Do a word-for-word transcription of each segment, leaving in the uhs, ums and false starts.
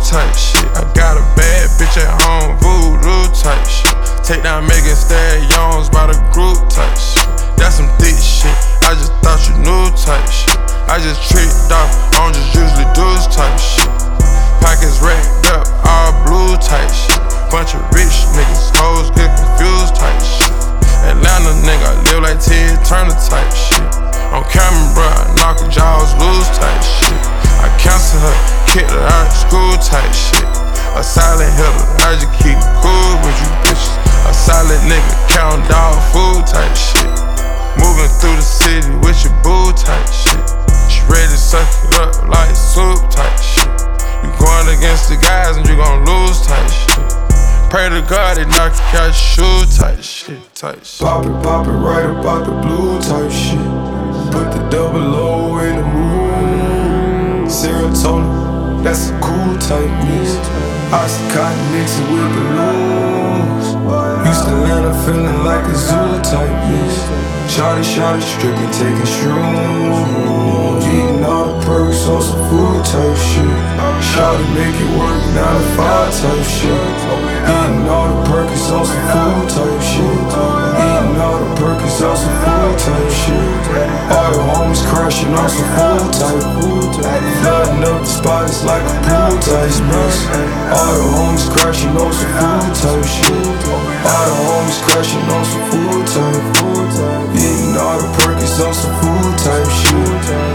type shit. I got a bad bitch at home, voodoo type shit. Take down Megan Stallions by the group type shit. That's some thick shit, I just thought you knew type shit. I just tricked off, I don't just usually do this type shit. Pockets racked up, all blue type shit. Bunch of rich niggas, hoes get confused type shit. Atlanta nigga, live like Ted Turner type shit. On camera, bruh, I knock her jaws loose type shit. I cancel her, kicked her out of school type shit. A silent hitter, I just keep it cool with you bitches. A solid nigga, count dog food type shit. Moving through the city with your boo type shit. She ready to suck it up like soup type shit. You going against the guys and you gon' lose type shit. Pray to God they knock you out your shoe type shit, type shit. Pop it, pop it right about the blue type shit. Put the double O in the moon. Serotonin, that's a cool type mix. Oxycontin mixing with the loose. Used to land up feeling like a zoo type mix. Shawty, shawty, stripping, taking shrooms. Eating all the perks on some food type shit. Shawty, make it work, nine to five type shit. Eating all the perks on some food type shit. Eating all the perks on some food type shit. All the homies crashing on some food type. Flooding up the spot, it's like a pool type mix. All the homies crashing on some food type shit. All the homies crashing on some food type. Eating all the perks on some food type shit.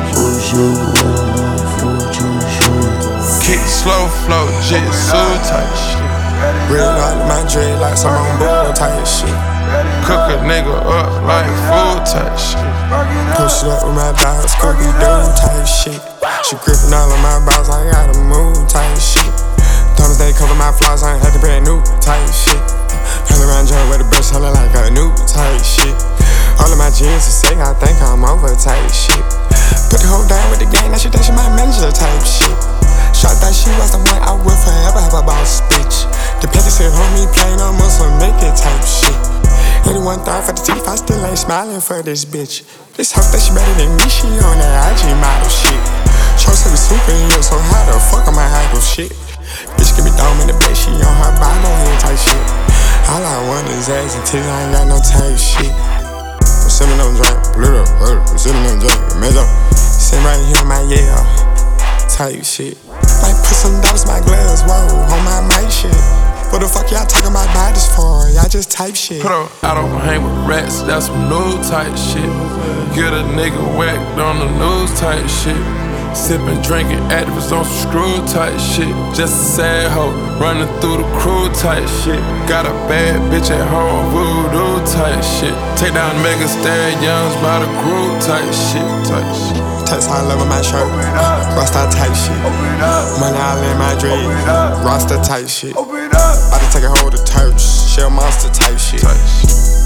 Kick slow flow, jitsu type shit. Red out of my dread like some on bull type shit. Cook a nigga up like food type shit. Push it up with my dogs, Scooby Doo type shit. She gripping all of my balls, I gotta move type shit. Thomas they cover my flaws, I ain't had to brand new type shit. Hell around joint with the brush, I look like a new type shit. All of my jeans are sick, I think I'm over type shit. Put the hoe down with the gang, now she think she my manager type shit. Shot that she was the one I will forever have a boss bitch. The petty said, homie, plain on muscle, make it type shit. eighty-one thought for the teeth, I still ain't smiling for this bitch. This hoe that she better than me, she on that I G model shit. Show said we super in so how the fuck am I idle shit? Bitch give me dome in the bed, she on her Bible head type shit. All I want is ass until I ain't got no type shit. I'm sitting on drink, blue up, I'm sitting on drink, measure. Sitting right here in my yeah, type shit. Might put some dollars in my gloves, whoa, on my mic shit. What the fuck y'all talking about bodies for? Y'all just type shit. Put her out on hang with rats, that's some new type shit. Get a nigga whacked on the news type shit. Sippin', drinking, activists on some screw type shit. Just a sad hoe, running through the crew type shit. Got a bad bitch at home, voodoo type shit. Take down Megan Stallions by the group type shit, type shit. Text all over my shirt, Rasta type shit. Money all in my dread, Rasta type shit. About to take a hold of Turks, Shell Monster type shit. Type shit.